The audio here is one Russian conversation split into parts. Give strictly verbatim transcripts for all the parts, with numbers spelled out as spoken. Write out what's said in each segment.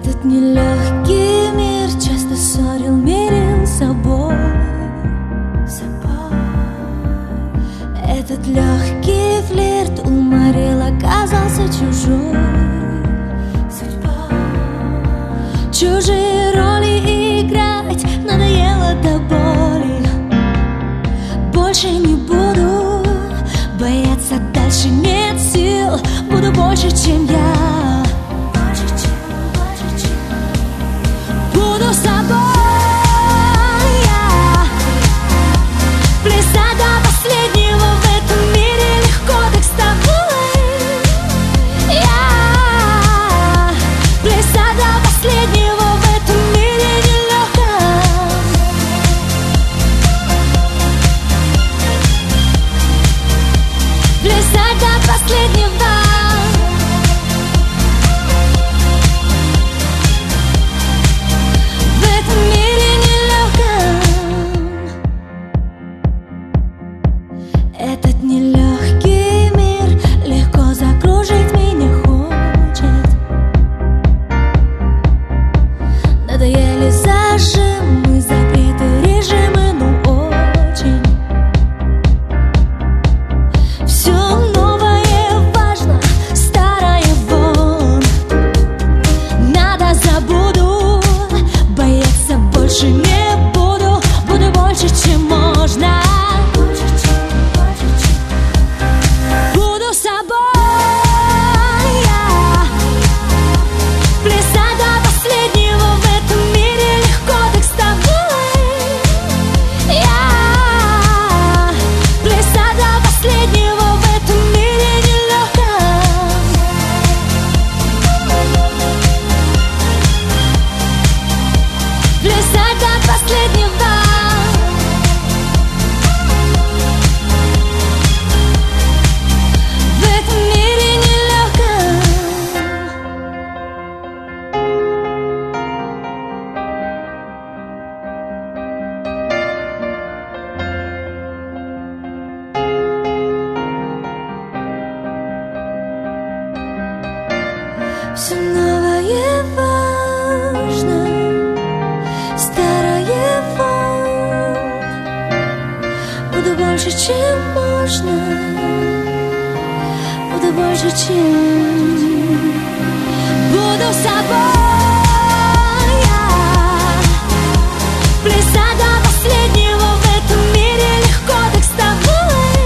Этот нелегкий мир часто ссорил, мирил собой, собой. Этот легкий флирт уморил, оказался чужой судьбой. Чужие роли играть надоело до боли. Больше не буду бояться, дальше нет сил. Буду больше, чем я. Буду собой я. Плясать до последнего в этом мире легко, так с тобой я. Плясать до последнего в этом мире нелегко. Плясать до последнего. Этот нелегкий мир легко закружить меня хочет. Надоели зажимы, запреты, режимы, ну очень. Все новое важно, старое вон. Надо забуду, бояться больше не буду. Буду больше, чем можно. Все новое важно, старое вон. Буду больше, чем можно. Буду больше, чем. Буду собой я. Плясать до последнего в этом мире легко, так с тобой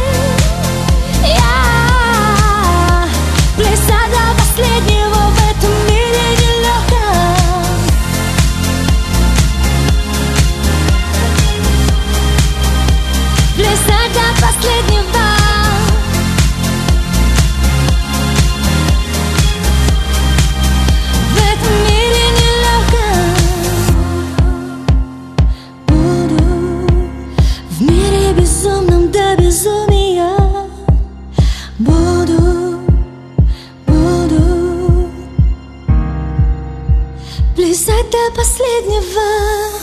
я. Плясать до последнего. Последнего. В этом мире нелегко. Буду в мире безумном до безумия. Буду, буду плясать до последнего.